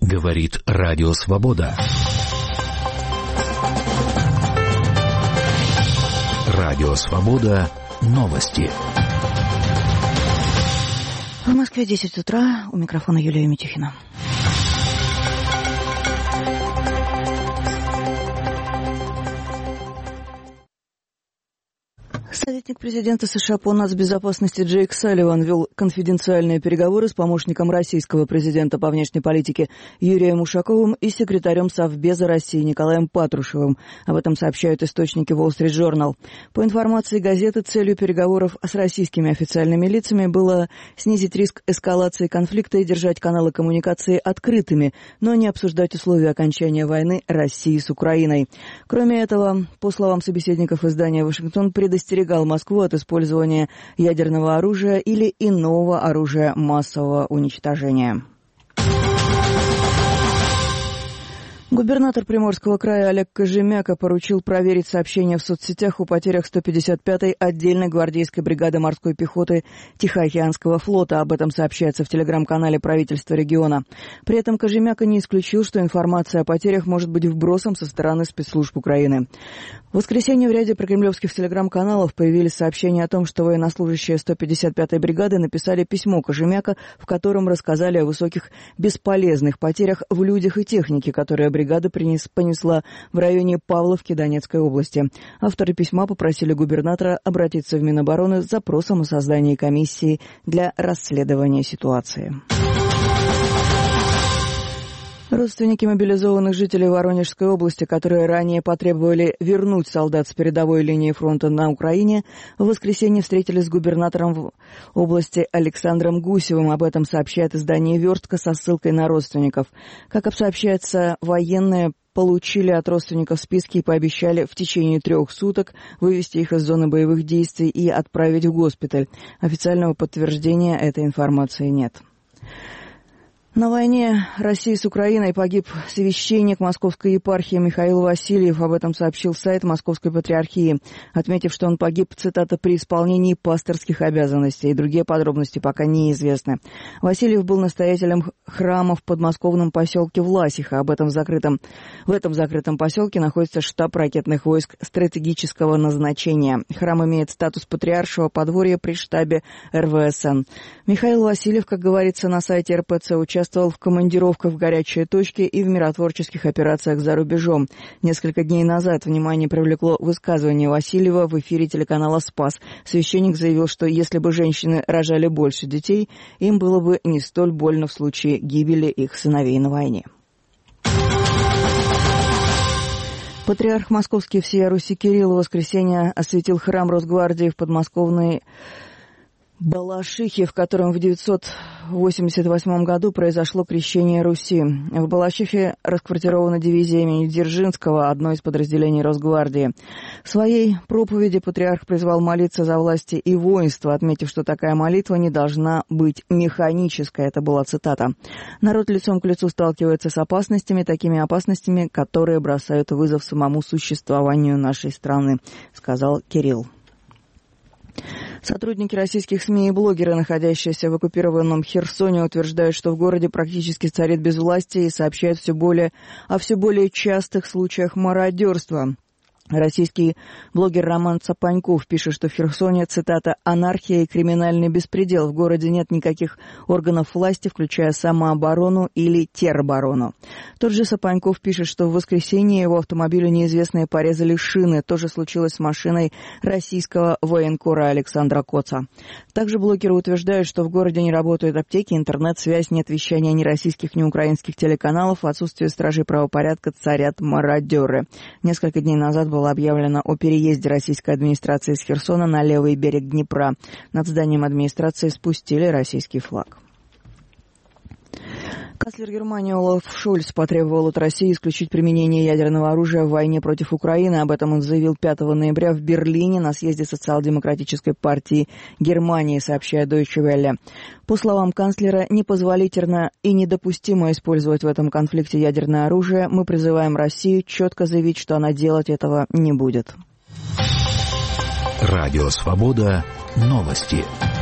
Говорит Радио Свобода. Радио Свобода. Новости. В Москве 10 утра. У микрофона Юлия Митюхина. Советник президента США по нацбезопасности Джейк Салливан вел конфиденциальные переговоры с помощником российского президента по внешней политике Юрием Ушаковым и секретарем Совбеза России Николаем Патрушевым. Об этом сообщают источники Wall Street Journal. По информации газеты, целью переговоров с российскими официальными лицами было снизить риск эскалации конфликта и держать каналы коммуникации открытыми, но не обсуждать условия окончания войны России с Украиной. Кроме этого, по словам собеседников издания «Вашингтон», предостерегал Москву от использования ядерного оружия или иного оружия массового уничтожения. Губернатор Приморского края Олег Кожемяка поручил проверить сообщения в соцсетях о потерях 155-й отдельной гвардейской бригады морской пехоты Тихоокеанского флота. Об этом сообщается в телеграм-канале правительства региона. При этом Кожемяка не исключил, что информация о потерях может быть вбросом со стороны спецслужб Украины. В воскресенье в ряде прокремлевских телеграм-каналов появились сообщения о том, что военнослужащие 155-й бригады написали письмо Кожемяка, в котором рассказали о высоких бесполезных потерях в людях и технике, которые бригада понесла в районе Павловки Донецкой области. Авторы письма попросили губернатора обратиться в Минобороны с запросом о создании комиссии для расследования ситуации. Родственники мобилизованных жителей Воронежской области, которые ранее потребовали вернуть солдат с передовой линии фронта на Украине, в воскресенье встретились с губернатором области Александром Гусевым. Об этом сообщает издание «Верстка» со ссылкой на родственников. Как сообщается, военные получили от родственников списки и пообещали в течение 3 суток вывести их из зоны боевых действий и отправить в госпиталь. Официального подтверждения этой информации нет. На войне России с Украиной погиб священник Московской епархии Михаил Васильев. Об этом сообщил сайт Московской патриархии, отметив, что он погиб, цитата, «при исполнении пасторских обязанностей». Другие подробности пока неизвестны. Васильев был настоятелем храма в подмосковном поселке Власиха. В этом закрытом поселке находится штаб ракетных войск стратегического назначения. Храм имеет статус патриаршего подворья при штабе РВСН. Михаил Васильев, как говорится на сайте РПЦ, участвовал в командировках в горячие точки и в миротворческих операциях за рубежом. Несколько дней назад внимание привлекло высказывание Васильева в эфире телеканала «Спас». Священник заявил, что если бы женщины рожали больше детей, им было бы не столь больно в случае гибели их сыновей на войне. Патриарх Московский всея Руси Кирилл в воскресенье осветил храм Росгвардии в подмосковной Балашихе, в котором в 988 году произошло крещение Руси. В Балашихе расквартирована дивизия имени Дзержинского, одно из подразделений Росгвардии. В своей проповеди патриарх призвал молиться за власти и воинство, отметив, что такая молитва не должна быть механической. Это была цитата. «Народ лицом к лицу сталкивается с опасностями, такими опасностями, которые бросают вызов самому существованию нашей страны», сказал Кирилл. Сотрудники российских СМИ и блогеры, находящиеся в оккупированном Херсоне, утверждают, что в городе практически царит безвластие и сообщают о все более частых случаях мародерства. Российский блогер Роман Цапаньков пишет, что в Херсоне, цитата, «анархия и криминальный беспредел. В городе нет никаких органов власти, включая самооборону или тероборону». Тот же Цапаньков пишет, что в воскресенье его автомобилю неизвестные порезали шины. То же случилось с машиной российского военкора Александра Коца. Также блогеры утверждают, что в городе не работают аптеки, интернет-связь, нет вещания ни российских, ни украинских телеканалов, в отсутствие стражей правопорядка царят мародеры. Несколько дней назад было объявлено о переезде российской администрации с Херсона на левый берег Днепра. Над зданием администрации спустили российский флаг. Канцлер Германии Олаф Шольц потребовал от России исключить применение ядерного оружия в войне против Украины. Об этом он заявил 5 ноября в Берлине на съезде Социал-демократической партии Германии, сообщает Deutsche Welle. По словам канцлера, непозволительно и недопустимо использовать в этом конфликте ядерное оружие. Мы призываем Россию четко заявить, что она делать этого не будет. Радио Свобода. Новости.